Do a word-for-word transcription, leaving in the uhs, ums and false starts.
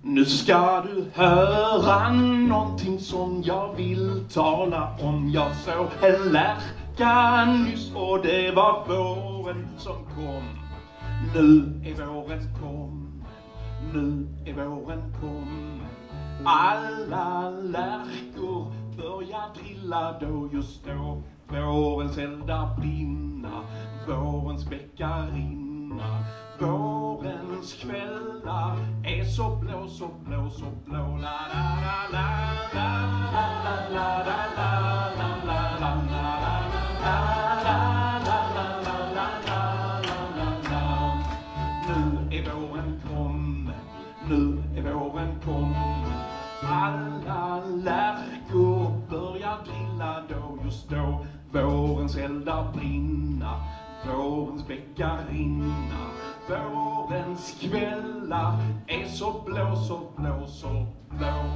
Nu ska du höra någonting som jag vill tala om. Jag såg en lärka nyss och det var våren som kom. Nu är våren kom, nu är våren kom. Alla lärkor börjar trilla då, just då. Vårens eldar brinna, vårens bäckar rinna. Vårens kvällar är så blå, så blå, så blå. La la la la la la la la la la la la la. Nu är våren kom, nu är våren kom. Alla lärkor börjar trilla då, just då. Vårens eldar brinna, vårens bäckar rinna. Vårens kvällar är så blå, så blå, så blå.